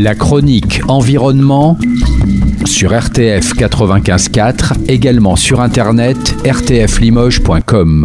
La chronique environnement sur RTF 95.4, également sur internet rtflimoges.com.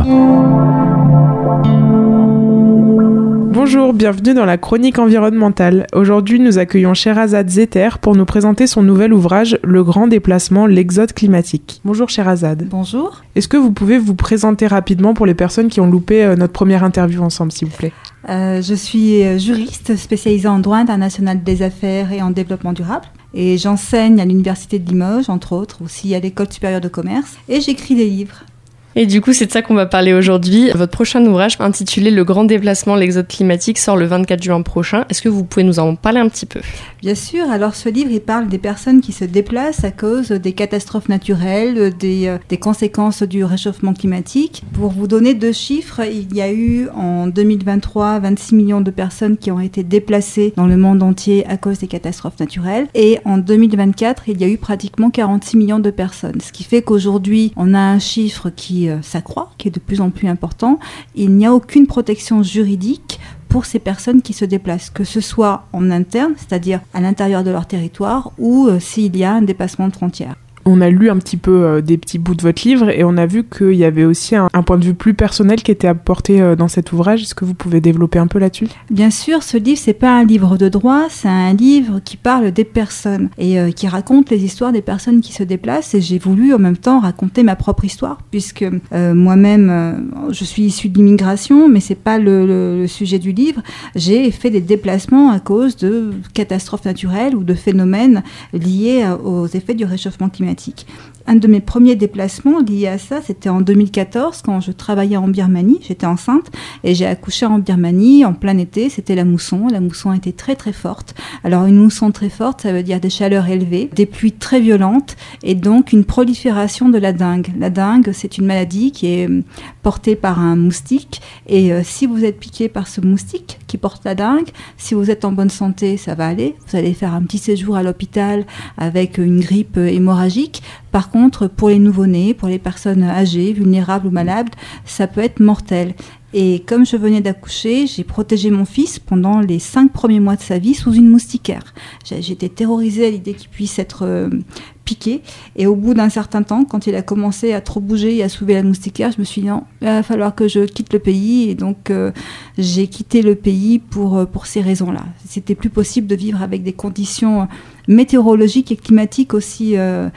Bonjour, bienvenue dans la chronique environnementale. Aujourd'hui, nous accueillons Sherazade Zeter pour nous présenter son nouvel ouvrage « Le grand déplacement, l'exode climatique ». Bonjour Sherazade. Bonjour. Est-ce que vous pouvez vous présenter rapidement pour les personnes qui ont loupé notre première interview ensemble, s'il vous plaît ? Je suis juriste spécialisée en droit international des affaires et en développement durable. Et j'enseigne à l'Université de Limoges, entre autres, aussi à l'École supérieure de commerce. Et j'écris des livres. Et du coup, c'est de ça qu'on va parler aujourd'hui. Votre prochain ouvrage, intitulé « Le grand déplacement, l'exode climatique », sort le 24 juin prochain. Est-ce que vous pouvez nous en parler un petit peu ? Bien sûr. Alors, ce livre, il parle des personnes qui se déplacent à cause des catastrophes naturelles, des conséquences du réchauffement climatique. Pour vous donner 2 chiffres, il y a eu en 2023 26 millions de personnes qui ont été déplacées dans le monde entier à cause des catastrophes naturelles. Et en 2024, il y a eu pratiquement 46 millions de personnes. Ce qui fait qu'aujourd'hui, on a un chiffre qui s'accroît, qui est de plus en plus important. Il n'y a aucune protection juridique pour ces personnes qui se déplacent, que ce soit en interne, c'est-à-dire à l'intérieur de leur territoire, ou s'il y a un dépassement de frontières. On a lu un petit peu des petits bouts de votre livre et on a vu qu'il y avait aussi un point de vue plus personnel qui était apporté dans cet ouvrage. Est-ce que vous pouvez développer un peu là-dessus ? Bien sûr, ce livre, c'est pas un livre de droit, c'est un livre qui parle des personnes et qui raconte les histoires des personnes qui se déplacent. Et j'ai voulu en même temps raconter ma propre histoire, puisque moi-même, je suis issue de l'immigration, mais c'est pas le sujet du livre. J'ai fait des déplacements à cause de catastrophes naturelles ou de phénomènes liés aux effets du réchauffement climatique. Un de mes premiers déplacements liés à ça, c'était en 2014 quand je travaillais en Birmanie. J'étais enceinte et j'ai accouché en Birmanie en plein été. C'était la mousson. La mousson était très très forte. Alors une mousson très forte, ça veut dire des chaleurs élevées, des pluies très violentes et donc une prolifération de la dengue. La dengue, c'est une maladie qui est portée par un moustique et si vous êtes piqué par ce moustique qui porte la dengue, si vous êtes en bonne santé, ça va aller. Vous allez faire un petit séjour à l'hôpital avec une grippe hémorragique. Par contre, pour les nouveau-nés, pour les personnes âgées, vulnérables ou malades, ça peut être mortel. Et comme je venais d'accoucher, j'ai protégé mon fils pendant les 5 premiers mois de sa vie sous une moustiquaire. J'étais terrorisée à l'idée qu'il puisse être piqué. Et au bout d'un certain temps, quand il a commencé à trop bouger et à soulever la moustiquaire, je me suis dit non, il va falloir que je quitte le pays. Et donc, j'ai quitté le pays pour ces raisons-là. C'était plus possible de vivre avec des conditions météorologiques et climatiques aussi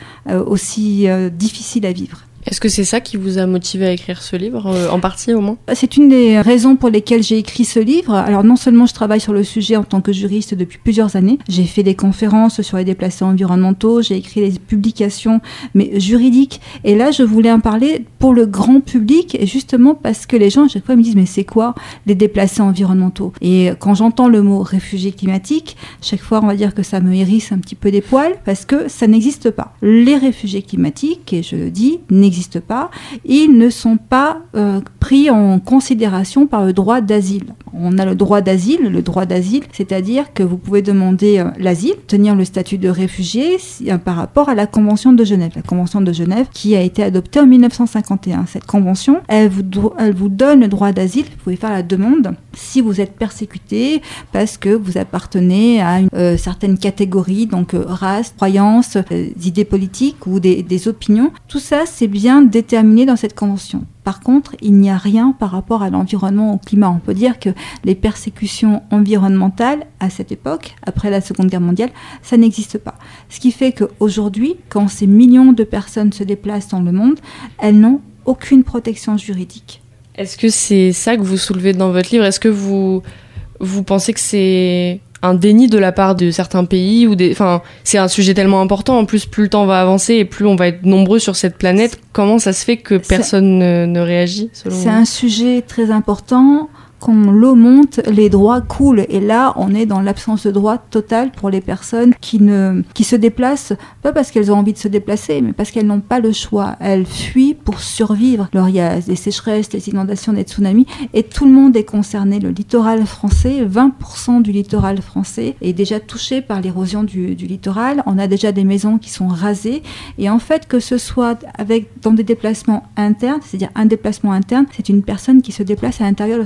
difficiles à vivre. Est-ce que c'est ça qui vous a motivé à écrire ce livre, en partie au moins ? C'est une des raisons pour lesquelles j'ai écrit ce livre. Alors non seulement je travaille sur le sujet en tant que juriste depuis plusieurs années, j'ai fait des conférences sur les déplacements environnementaux, j'ai écrit des publications mais juridiques. Et là, je voulais en parler pour le grand public, et justement parce que les gens à chaque fois me disent mais c'est quoi les déplacés environnementaux ? Et quand j'entends le mot réfugié climatique, chaque fois on va dire que ça me hérisse un petit peu des poils parce que ça n'existe pas. Les réfugiés climatiques, et je le dis, n'existent pas, ils ne sont pas pris en considération par le droit d'asile. On a le droit d'asile, c'est-à-dire que vous pouvez demander l'asile, tenir le statut de réfugié par rapport à la Convention de Genève. La Convention de Genève qui a été adoptée en 1951. Cette convention, elle vous donne le droit d'asile, vous pouvez faire la demande si vous êtes persécuté parce que vous appartenez à une certaine catégorie, donc race, croyance, idées politiques ou des opinions. Tout ça, c'est bien déterminé dans cette convention. Par contre, il n'y a rien par rapport à l'environnement, au climat. On peut dire que les persécutions environnementales, à cette époque, après la Seconde Guerre mondiale, ça n'existe pas. Ce qui fait qu'aujourd'hui, quand ces millions de personnes se déplacent dans le monde, elles n'ont aucune protection juridique. Est-ce que c'est ça que vous soulevez dans votre livre ? Est-ce que vous pensez que c'est un déni de la part de certains pays c'est un sujet tellement important. En plus, plus le temps va avancer et plus on va être nombreux sur cette planète. Comment ça se fait que personne ne réagit selon vous ? C'est un sujet très important. Quand l'eau monte, les droits coulent. Et là, on est dans l'absence de droit totale pour les personnes qui se déplacent, pas parce qu'elles ont envie de se déplacer, mais parce qu'elles n'ont pas le choix. Elles fuient pour survivre. Alors, il y a des sécheresses, des inondations, des tsunamis, et tout le monde est concerné. Le littoral français, 20% du littoral français est déjà touché par l'érosion du littoral. On a déjà des maisons qui sont rasées. Et en fait, que ce soit dans des déplacements internes, c'est-à-dire un déplacement interne, c'est une personne qui se déplace à l'intérieur de son propre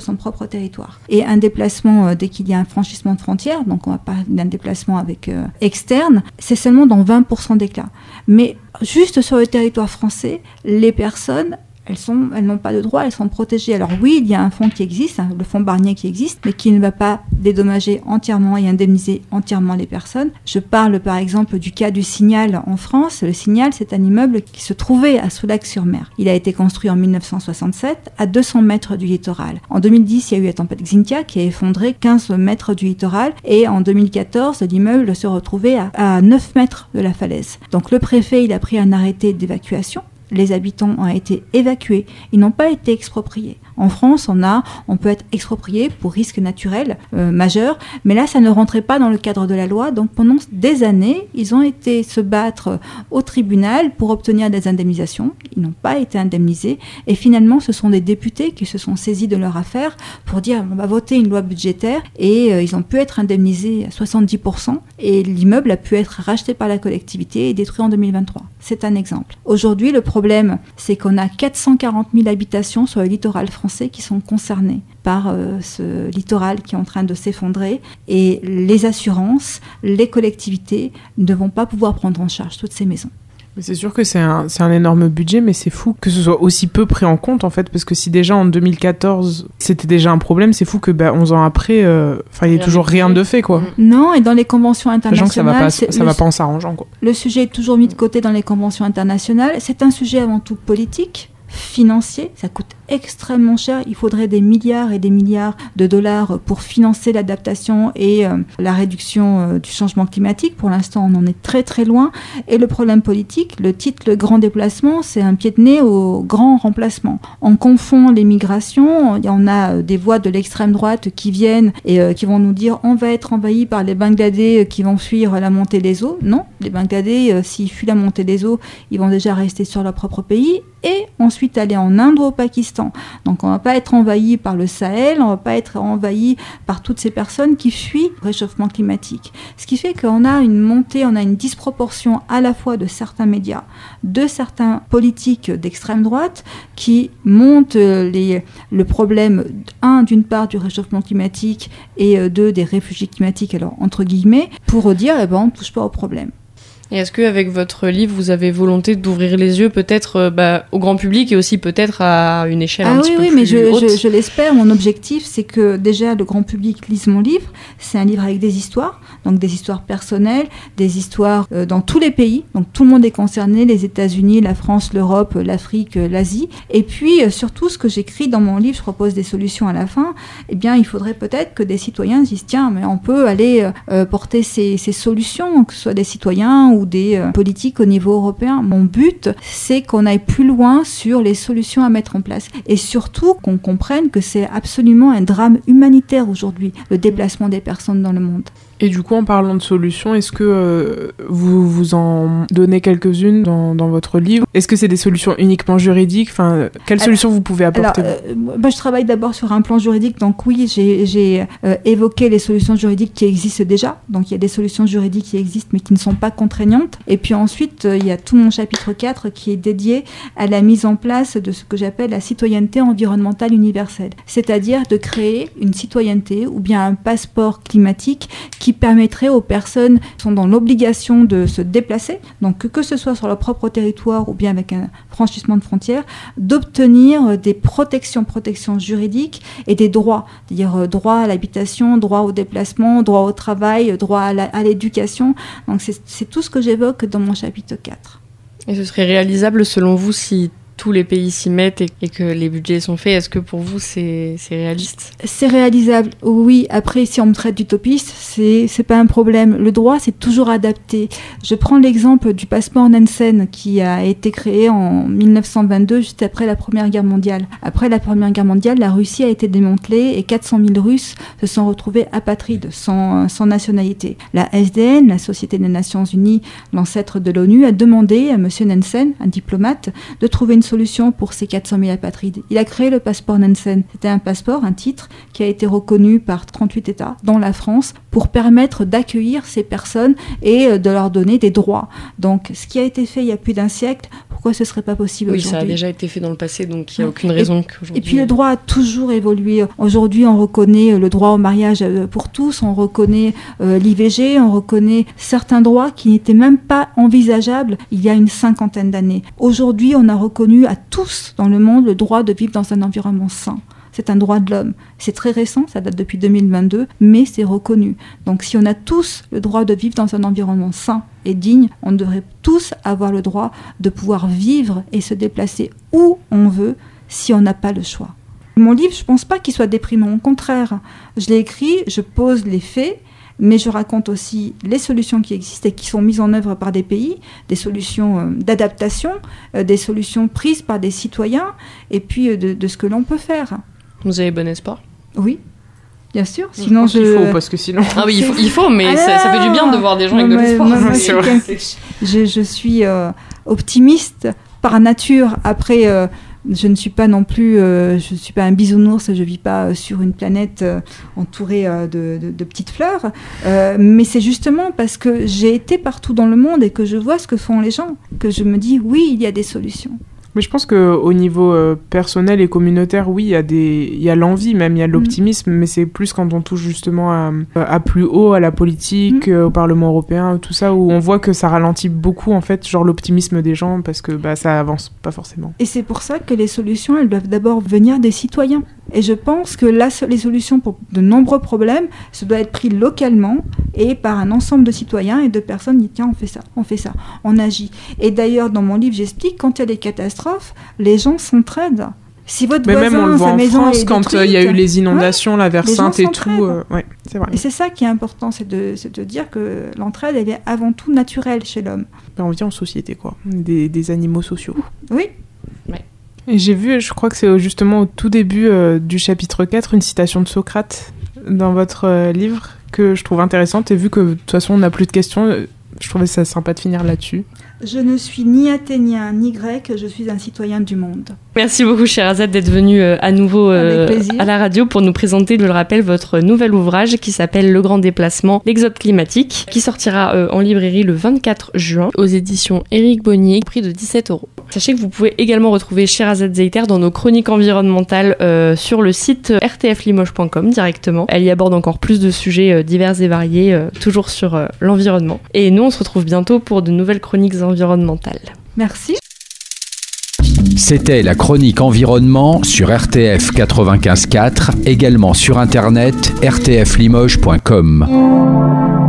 propre territoire. Et un déplacement, dès qu'il y a un franchissement de frontière, donc on va parler d'un déplacement avec externe, c'est seulement dans 20% des cas. Mais juste sur le territoire français, les personnes, elles n'ont pas de droit, elles sont protégées. Alors oui, il y a un fonds qui existe, le fonds Barnier qui existe, mais qui ne va pas dédommager entièrement et indemniser entièrement les personnes. Je parle par exemple du cas du Signal en France. Le Signal, c'est un immeuble qui se trouvait à Soulac-sur-Mer. Il a été construit en 1967 à 200 mètres du littoral. En 2010, il y a eu la tempête Xynthia qui a effondré 15 mètres du littoral et en 2014, l'immeuble se retrouvait à 9 mètres de la falaise. Donc le préfet, il a pris un arrêté d'évacuation. Les habitants ont été évacués, ils n'ont pas été expropriés. En France, on peut être exproprié pour risque naturel majeur, mais là, ça ne rentrait pas dans le cadre de la loi. Donc pendant des années, ils ont été se battre au tribunal pour obtenir des indemnisations. Ils n'ont pas été indemnisés. Et finalement, ce sont des députés qui se sont saisis de leur affaire pour dire on va voter une loi budgétaire et ils ont pu être indemnisés à 70%. Et l'immeuble a pu être racheté par la collectivité et détruit en 2023. C'est un exemple. Aujourd'hui, le problème, c'est qu'on a 440 000 habitations sur le littoral français qui sont concernées par ce littoral qui est en train de s'effondrer et les assurances, les collectivités ne vont pas pouvoir prendre en charge toutes ces maisons. Mais c'est sûr que c'est un énorme budget, mais c'est fou que ce soit aussi peu pris en compte en fait, parce que si déjà en 2014 c'était déjà un problème, c'est fou que 11 ans après, il n'y ait toujours rien de fait quoi. Non, et dans les conventions internationales, ça va pas en s'arrangeant quoi. Le sujet est toujours mis de côté dans les conventions internationales. C'est un sujet avant tout politique, financier, ça coûte extrêmement cher. Il faudrait des milliards et des milliards de dollars pour financer l'adaptation et la réduction du changement climatique. Pour l'instant, on en est très très loin. Et le problème politique, le titre « Le grand déplacement », c'est un pied de nez au grand remplacement. On confond les migrations. On a des voix de l'extrême droite qui viennent et qui vont nous dire on va être envahi par les Bangladais qui vont fuir la montée des eaux. Non, les Bangladais, s'ils fuient la montée des eaux, ils vont déjà rester sur leur propre pays et ensuite aller en Inde ou au Pakistan. Donc on ne va pas être envahi par le Sahel, on ne va pas être envahi par toutes ces personnes qui fuient le réchauffement climatique. Ce qui fait qu'on a une montée, on a une disproportion à la fois de certains médias, de certains politiques d'extrême droite qui montent le problème, d'une part du réchauffement climatique et des réfugiés climatiques, alors entre guillemets, pour dire on ne touche pas au problème. Et est-ce qu'avec votre livre, vous avez volonté d'ouvrir les yeux peut-être au grand public et aussi peut-être à une échelle un petit peu plus haute ? Oui, mais je l'espère. Mon objectif, c'est que déjà le grand public lise mon livre. C'est un livre avec des histoires, donc des histoires personnelles, des histoires dans tous les pays. Donc tout le monde est concerné, les États-Unis, la France, l'Europe, l'Afrique, l'Asie. Et puis surtout, ce que j'écris dans mon livre, je propose des solutions à la fin. Eh bien, il faudrait peut-être que des citoyens disent tiens, mais on peut aller porter ces solutions, que ce soit des citoyens ou des politiques au niveau européen. Mon but, c'est qu'on aille plus loin sur les solutions à mettre en place et surtout qu'on comprenne que c'est absolument un drame humanitaire aujourd'hui, le déplacement des personnes dans le monde. Et du coup, en parlant de solutions, est-ce que vous en donnez quelques-unes dans votre livre ? Est-ce que c'est des solutions uniquement juridiques ? Quelles solutions vous pouvez apporter ? Je travaille d'abord sur un plan juridique. Donc oui, j'ai évoqué les solutions juridiques qui existent déjà. Donc il y a des solutions juridiques qui existent mais qui ne sont pas contraignantes. Et puis ensuite, il y a tout mon chapitre 4 qui est dédié à la mise en place de ce que j'appelle la citoyenneté environnementale universelle. C'est-à-dire de créer une citoyenneté ou bien un passeport climatique qui permettrait aux personnes qui sont dans l'obligation de se déplacer, donc que ce soit sur leur propre territoire ou bien avec un franchissement de frontières, d'obtenir des protections juridiques et des droits, c'est-à-dire droit à l'habitation, droit au déplacement, droit au travail, droit à l'éducation. Donc c'est tout ce que j'évoque dans mon chapitre 4. Et ce serait réalisable selon vous si tous les pays s'y mettent et que les budgets sont faits, est-ce que pour vous c'est réaliste ? C'est réalisable, oui. Après, si on me traite d'utopiste, c'est pas un problème. Le droit, c'est toujours adapté. Je prends l'exemple du passeport Nansen qui a été créé en 1922, juste après la Première Guerre mondiale. Après la Première Guerre mondiale, la Russie a été démantelée et 400 000 Russes se sont retrouvés apatrides, sans nationalité. La SDN, la Société des Nations Unies, l'ancêtre de l'ONU, a demandé à M. Nansen, un diplomate, de trouver une solution pour ces 400 000 apatrides. Il a créé le passeport Nansen. C'était un passeport, un titre, qui a été reconnu par 38 États, dont la France, pour permettre d'accueillir ces personnes et de leur donner des droits. Donc, ce qui a été fait il y a plus d'un siècle, pour pourquoi ce serait pas possible Oui, aujourd'hui? ça a déjà été fait dans le passé, donc il n'y a aucune raison qu'aujourd'hui... Et puis le droit a toujours évolué. Aujourd'hui, on reconnaît le droit au mariage pour tous, on reconnaît l'IVG, on reconnaît certains droits qui n'étaient même pas envisageables il y a une 50aine d'années. Aujourd'hui, on a reconnu à tous dans le monde le droit de vivre dans un environnement sain. C'est un droit de l'homme. C'est très récent, ça date depuis 2022, mais c'est reconnu. Donc si on a tous le droit de vivre dans un environnement sain et digne, on devrait tous avoir le droit de pouvoir vivre et se déplacer où on veut si on n'a pas le choix. Mon livre, je ne pense pas qu'il soit déprimant, au contraire. Je l'ai écrit, je pose les faits, mais je raconte aussi les solutions qui existent et qui sont mises en œuvre par des pays, des solutions d'adaptation, des solutions prises par des citoyens, et puis de ce que l'on peut faire. Vous avez bon espoir? Oui, bien sûr. Sinon, il faut, parce que sinon... Ah oui, il faut, mais ça fait du bien de voir des gens avec de l'espoir. Je suis optimiste par nature. Après, je ne suis pas non plus... je ne suis pas un bisounours, je ne vis pas sur une planète entourée de petites fleurs. Mais c'est justement parce que j'ai été partout dans le monde et que je vois ce que font les gens, que je me dis, oui, il y a des solutions. Mais je pense qu'au niveau personnel et communautaire, oui, il y a l'envie, même il y a l'optimisme, mais c'est plus quand on touche justement à plus haut, à la politique, au Parlement européen, tout ça, où on voit que ça ralentit beaucoup, en fait, genre l'optimisme des gens, parce que ça avance pas forcément. Et c'est pour ça que les solutions, elles doivent d'abord venir des citoyens. Et je pense que les solutions pour de nombreux problèmes, ça doit être pris localement et par un ensemble de citoyens et de personnes qui disent tiens, on fait ça, on agit. Et d'ailleurs, dans mon livre, j'explique, quand il y a des catastrophes, les gens s'entraident. Si votre voisin, même on le voit sa en maison France, est quand détruite, il y a eu les inondations, la vers Sainte et tout. Ouais, c'est vrai. Et c'est ça qui est important, c'est de dire que l'entraide, elle est avant tout naturelle chez l'homme. On vit en société, quoi. Des animaux sociaux. Oui. Ouais. Et j'ai vu, je crois que c'est justement au tout début du chapitre 4, une citation de Socrate dans votre livre que je trouve intéressante. Et vu que de toute façon on n'a plus de questions, je trouvais ça sympa de finir là-dessus. Je ne suis ni athénien ni grec, je suis un citoyen du monde. Merci beaucoup Sherazade d'être venue à nouveau à la radio pour nous présenter, je le rappelle, votre nouvel ouvrage qui s'appelle Le Grand Déplacement, l'Exode climatique, qui sortira en librairie le 24 juin aux éditions Éric Bonnier, prix de 17 €. Sachez que vous pouvez également retrouver Sherazade Zeiter dans nos chroniques environnementales sur le site rtflimoges.com directement. Elle y aborde encore plus de sujets divers et variés, toujours sur l'environnement. Et nous, on se retrouve bientôt pour de nouvelles chroniques environnementales. Merci. C'était la chronique environnement sur RTF 95.4, également sur internet rtflimoges.com.